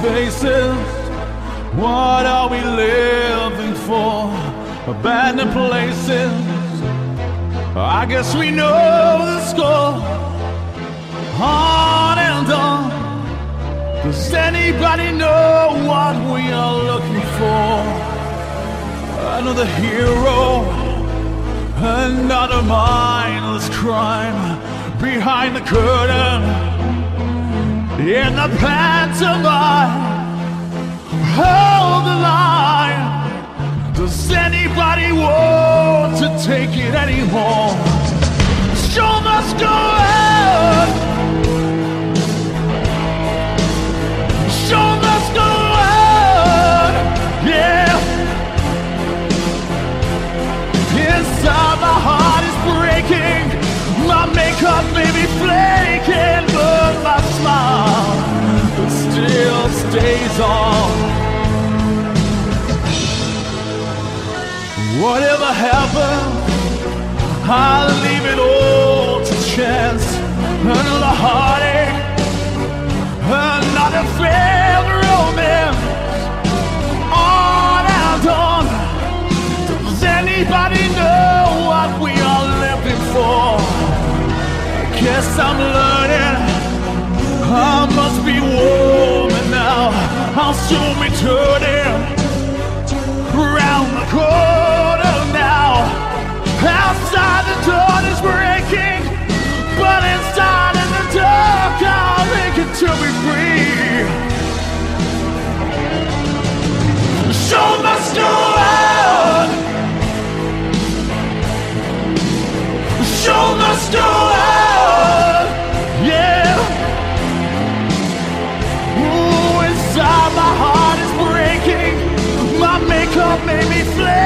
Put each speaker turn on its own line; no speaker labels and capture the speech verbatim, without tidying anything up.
faces. What are we living for? Abandoned places. I guess we know the score. On and on. Does anybody know what we are looking for? Another hero, another mindless crime behind the curtain in the pantomime. Hold the line. Does anybody want to take it anymore? The show must go on. The show must go on. Yeah. Inside my heart is breaking. My makeup may be flaking, but my smile still stays on. Whatever happens, I'll leave it all to chance. Another heartache, another failed romance. On and on. Does anybody know what we are living for? I guess I'm learning I must be warmer now. I'll soon be turning round the corner now. Outside the dawn is breaking, but inside in the dark I'll make it to be free. The show must go on. The show must go on. Yeah. Ooh, inside my heart is breaking. My makeup made me flare.